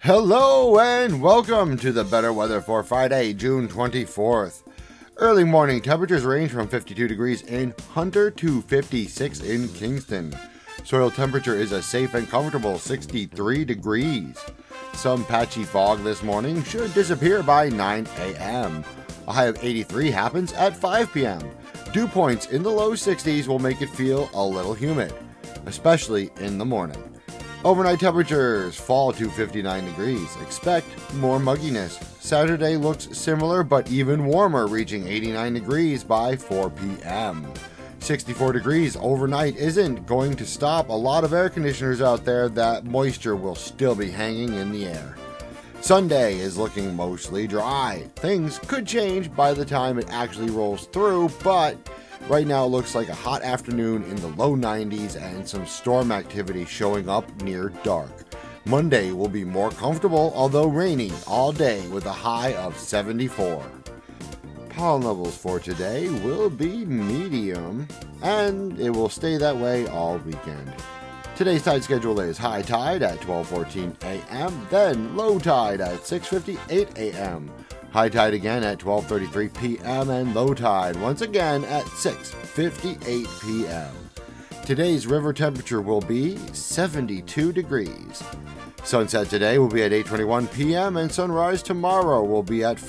Hello and welcome to the better weather for Friday, June 24th. Early morning temperatures range from 52 degrees in Hunter to 56 in Kingston. Soil temperature is a safe and comfortable 63 degrees. Some patchy fog this morning should disappear by 9 a.m. A high of 83 happens at 5 p.m. Dew points in the low 60s will make it feel a little humid, especially in the morning. Overnight temperatures fall to 59 degrees. Expect more mugginess. Saturday looks similar but even warmer, reaching 89 degrees by 4 p.m. 64 degrees overnight isn't going to stop a lot of air conditioners out there. That moisture will still be hanging in the air. Sunday is looking mostly dry. Things could change by the time it actually rolls through, but right now it looks like a hot afternoon in the low 90s and some storm activity showing up near dark. Monday will be more comfortable, although rainy all day with a high of 74. Pollen levels for today will be medium, and it will stay that way all weekend. Today's tide schedule is high tide at 12:14 a.m., then low tide at 6:58 a.m., high tide again at 12:33 p.m., and low tide once again at 6:58 p.m. Today's river temperature will be 72 degrees. Sunset today will be at 8:21 p.m. and sunrise tomorrow will be at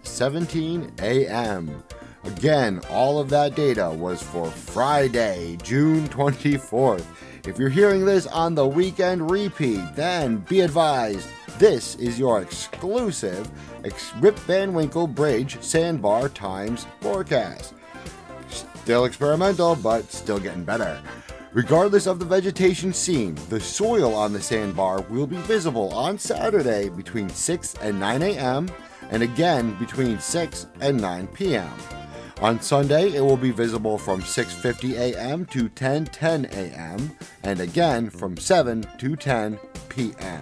5:17 a.m. Again, all of that data was for Friday, June 24th. If you're hearing this on the weekend repeat, then be advised, this is your exclusive Rip Van Winkle Bridge Sandbar Times forecast. Still experimental, but still getting better. Regardless of the vegetation seen, the soil on the sandbar will be visible on Saturday between 6 and 9 a.m. and again between 6 and 9 p.m. On Sunday, it will be visible from 6:50 a.m. to 10:10 a.m. and again from 7 to 10 p.m.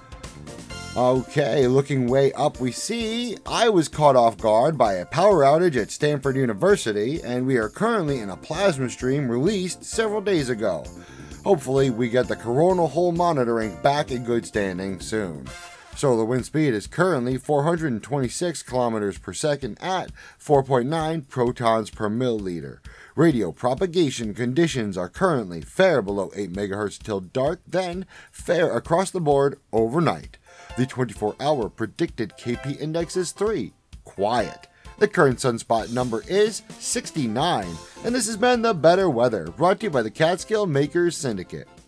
Okay, looking way up, we see I was caught off guard by a power outage at Stanford University, and we are currently in a plasma stream released several days ago. Hopefully, we get the coronal hole monitoring back in good standing soon. Solar wind speed is currently 426 kilometers per second at 4.9 protons per milliliter. Radio propagation conditions are currently fair below 8 megahertz till dark, then fair across the board overnight. The 24-hour predicted KP index is 3, quiet. The current sunspot number is 69, and this has been the Better Weather, brought to you by the Catskill Makers Syndicate.